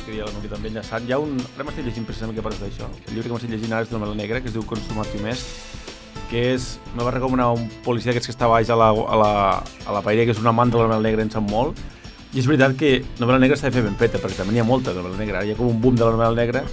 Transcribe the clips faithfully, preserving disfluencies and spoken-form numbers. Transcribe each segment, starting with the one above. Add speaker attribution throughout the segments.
Speaker 1: que deia la Núria també enllaçant. Hi ha un... Ara m'estic llegint precisament que parles d'això. El llibre que m'estic llegint ara és d'una novel·la negra que es diu Consumat i Mest, que és... Me va recomanar un policia d'aquests que està baix a la, a la, a la paella, que és un amant de la novel·la negra, en sap molt. I és veritat que novel·la negra s'ha de fer ben feta, perquè també n'hi ha molta de novel·la negra. Hi ha com un boom de la novel·la negra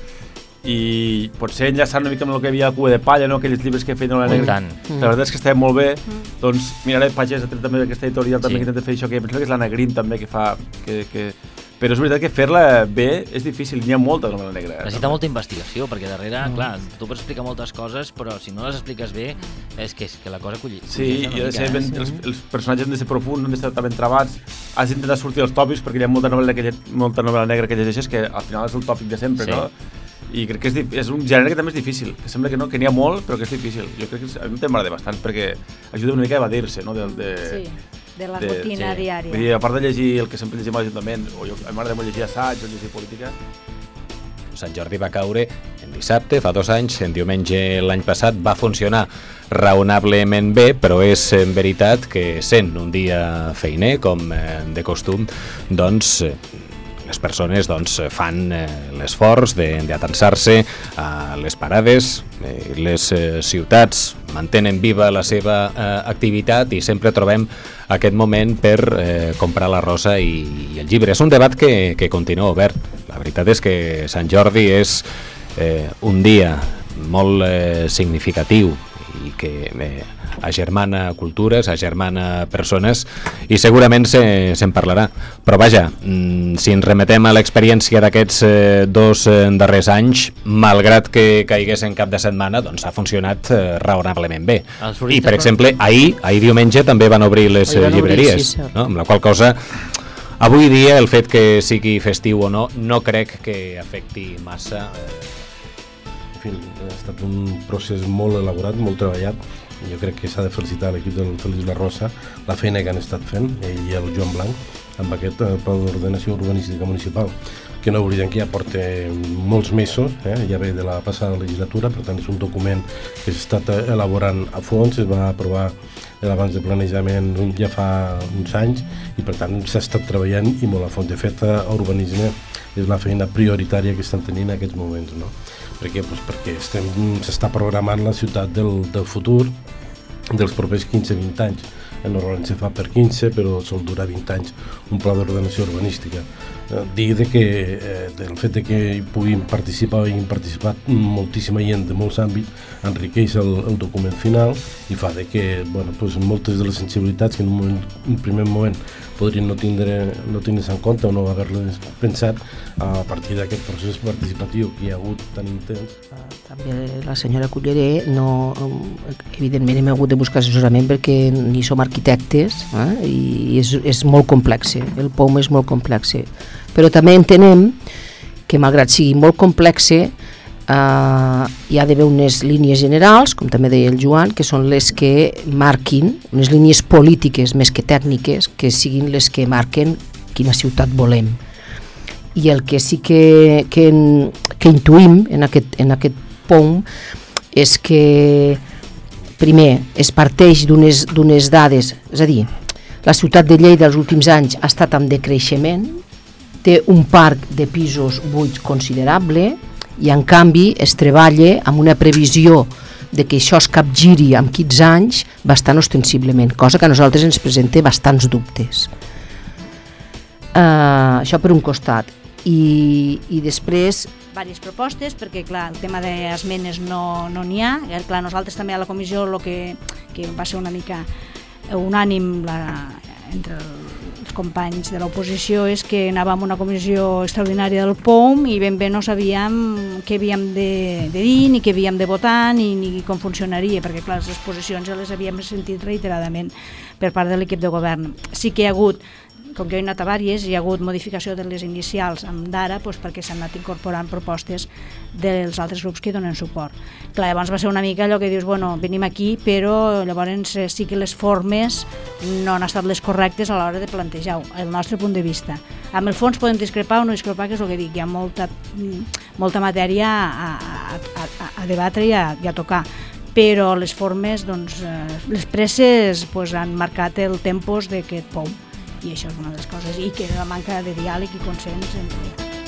Speaker 1: i potser enllaçant una mica amb el que hi havia a Cuba de Palla, no? Aquells llibres que feien novel·la negra. Mm. La veritat és que estava molt bé. Mm. Doncs miraré Pagès, també d'aquesta editorial també sí. que intenta fer això, que penso que és l'Anna Green també que fa... Que, que... Però és veritat que fer-la bé és difícil, n'hi ha molta de novel·la negra.
Speaker 2: Necessita molta investigació, perquè darrere, mm. clar, tu pots explicar moltes coses, però si no les expliques bé, és que, és que la cosa colli.
Speaker 1: Sí, i ha de ser ben, els, els personatges han de ser profunds, han d'estar ben travats, has d'intentar sortir dels tòpics, perquè hi ha molta novel·la, que, molta novel·la negra que llegeixes que al final és el tòpic de sempre, sí. no? I crec que és, és un gènere que també és difícil, que sembla que no, que n'hi ha molt, però que és difícil. Jo crec que a mi m'agrada bastant, perquè ajuda una mica a evadir-se, no? De, de,
Speaker 3: sí, de la de, rutina sí. diària.
Speaker 1: Vull dir, a part de llegir el que sempre llegim a l'Ajuntament, o jo, a mi m'agrada molt llegir assaig o llegir política.
Speaker 4: Sant Jordi va caure en dissabte, fa dos anys, en diumenge l'any passat, va funcionar raonablement bé, però és en veritat que sent un dia feiner, com de costum, doncs... les persones doncs, fan eh, l'esforç d'atensar-se a les parades, eh, les eh, ciutats mantenen viva la seva eh, activitat i sempre trobem aquest moment per eh, comprar la rosa i, i el llibre. És un debat que, que continua obert. La veritat és que Sant Jordi és eh, un dia molt eh, significatiu i que eh, agermana cultures, agermana persones i segurament se'n se parlarà. Però vaja, si ens remetem a l'experiència d'aquests eh, dos eh, darrers anys, malgrat que caigués en cap de setmana, doncs ha funcionat eh, raonablement bé. I, per exemple, ahir, ahir diumenge també van obrir les van llibreries, obrir, sí, no? Amb la qual cosa, avui dia, el fet que sigui festiu o no, no crec que afecti massa.
Speaker 5: En fi, ha estat un procés molt elaborat, molt treballat. Jo crec que s'ha de felicitar l'equip del Feliç La Rosa, la feina que han estat fent, ell i el Joan Blanc, amb aquest eh, pla d'ordenació urbanística municipal, que no oblidem que ja porta molts mesos, eh, ja ve de la passada legislatura, per tant és un document que s'ha estat elaborant a fons, es va aprovar l'abans de planejament ja fa uns anys i per tant s'ha estat treballant i molt a fons. De fet, a urbanisme és la feina prioritària que estan tenint en aquests moments, no? Per què? Pues perquè s'està programant la ciutat del, del futur dels propers quinze a vint anys. Normalment se fa per quinze, però sol durar vint anys un pla d'ordenació urbanística. Eh, dir de que eh, del fet de que hi puguin participar o hagin participat moltíssima gent de molts àmbits enriqueix el, el document final i fa de que bueno, pues, moltes de les sensibilitats que en un, moment, un primer moment podrien no tindre no tindre's en compte o no haver-les pensat a partir d'aquest procés participatiu que hi ha hagut tan intens.
Speaker 6: També la senyora Culleré, no, evidentment hem hagut de buscar assessorament perquè ni som arquitectes eh? i és, és molt complex, el P O M és molt complex, però també entenem que malgrat sigui molt complex eh, hi ha d'haver unes línies generals, com també deia el Joan, que són les que marquin, unes línies polítiques més que tècniques, que siguin les que marquen quina ciutat volem. I el que sí que, que, que intuïm en aquest, en aquest P O M és que, primer, es parteix d'unes d'unes dades, és a dir, la ciutat de Lleida els últims anys ha estat en decreixement, té un parc de pisos buits considerable i en canvi es treballa amb una previsió de que això es capgiri en quinze anys bastant ostensiblement, cosa que a nosaltres ens presenta bastants dubtes. Uh, això per un costat. I, i després
Speaker 3: diverses propostes, perquè clar, el tema d'esmenes no n'hi no ha, clar, nosaltres també a la comissió el que, que va ser una mica unànim la, entre els companys de l'oposició és que anàvem a una comissió extraordinària del P O M i ben bé no sabíem què havíem de, de dir, ni què havíem de votar, ni, ni com funcionaria, perquè clar, les exposicions ja les havíem sentit reiteradament per part de l'equip de govern. Sí que hi ha hagut, com que jo he anat a vàries, hi ha hagut modificació de les inicials amb d'ara doncs perquè s'han anat incorporant propostes dels altres grups que donen suport. Clar, llavors va ser una mica allò que dius, bueno, venim aquí, però llavors sí que les formes no han estat les correctes a l'hora de plantejar-ho, el nostre punt de vista. Amb el fons podem discrepar o no discrepar, que és el que dic, hi ha molta, molta matèria a, a, a, a debatre i a, i a tocar, però les formes, doncs, les presses doncs, han marcat el tempos d'aquest P O M. I això és una de les coses, i que la manca de diàleg i consens entre